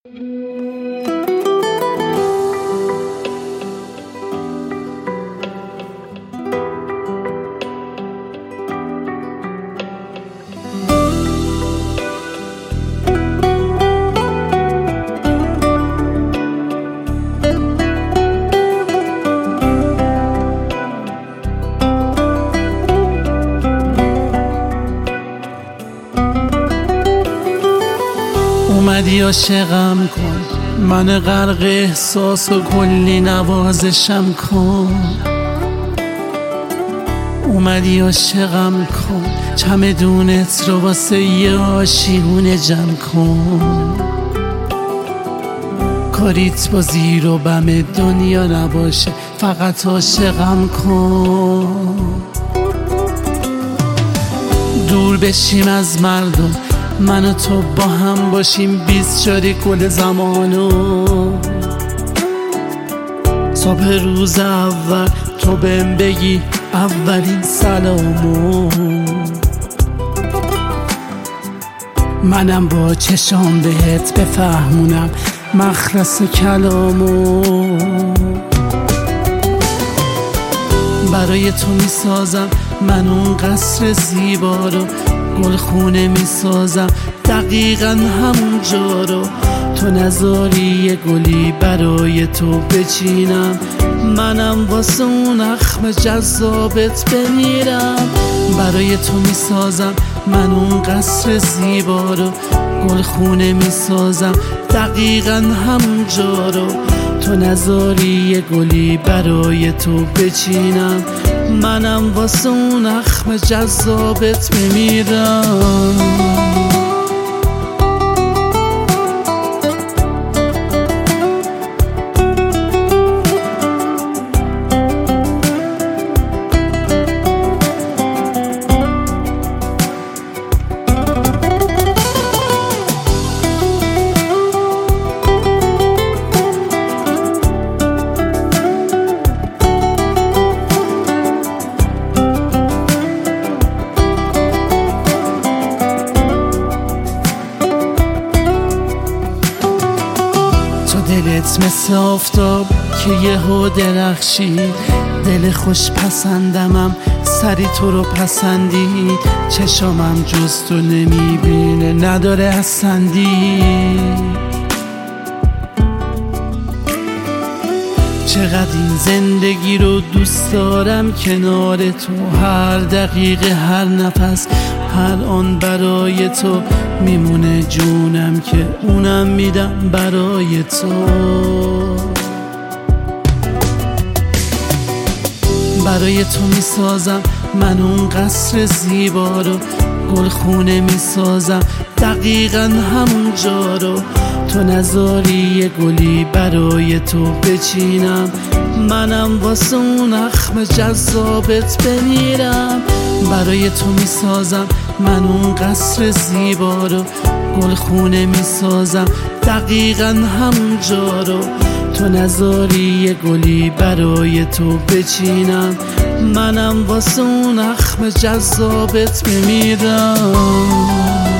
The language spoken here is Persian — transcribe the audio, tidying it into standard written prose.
اومدی عاشقم کن، من غرق احساس و کلی نوازشم کن. اومدی عاشقم کن، چمدونت رو واسه یه آشیونه جمع کن. کاریت با زیر و بم دنیا نباشه، فقط عاشقم کن. دور بشیم از مردم، من و تو با هم باشیم، 20 شاری کل زمانو. صبح روز اول تو بهم بگی اولین سلامو. منم با چشام بهت بفهمونم مخلص کلامو. برای تو میسازم من اون قصر زیبا رو، گلخونه میسازم دقیقا همون جا رو. تو نذاری یه گلی برای تو بچینم، منم واسه اون اخم جذابت بمیرم. برای تو میسازم من اون قصر زیبا رو، گلخونه میسازم دقیقا همون جا رو. تو نذاری یه گلی برای تو بچینم، منم واسه اون اخم جذابت بمیرم. دلت مثل آفتاب که یهو درخشید، دل خوش پسندمم سری تو رو پسندید. چشامم جز تو نمیبینه، نداره اسندی. چقدر این زندگی رو دوست دارم کنار تو، هر دقیقه هر نفس هر آن برای تو میمونه جونم، که اونم میدم برای تو. برای تو میسازم من اون قصر زیبا رو، گلخونه میسازم دقیقا همون جا رو. تو نذاری یه گلی برای تو بچینم، منم واسه اون اخم جذابت بمیرم. برای تو میسازم من اون قصر زیبا رو، گلخونه میسازم دقیقا همون جا رو. تو نذاری یه گلی برای تو بچینم، منم واسه اون اخم جذابت بمیرم.